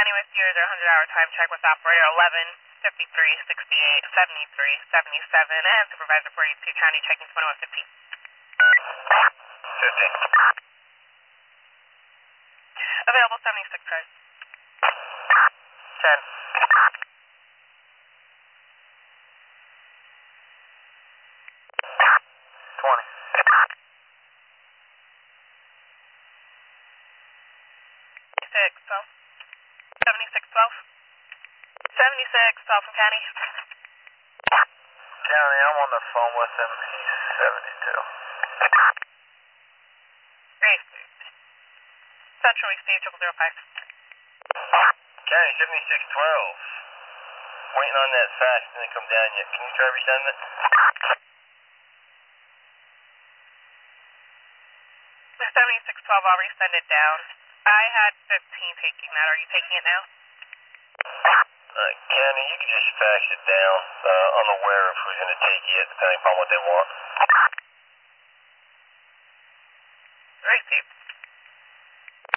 County with you, their 100-hour time check with operator 11, 53, 68, 73, 77, and supervisor 42 County checking 2115. 15. Available 76 cars. 10. 20. 7612. 7612. 7612 from County. County, I'm on the phone with him. He's 72. Great. Central East State 005. County, 7612. Waiting on that fast and come down yet. Can you try resending it? The 7612, I'll resend it down. I had 15 taking that. Are you taking it now? County, you can just fax it down. Unaware of who's going to take it, depending upon what they want. Great, Steve.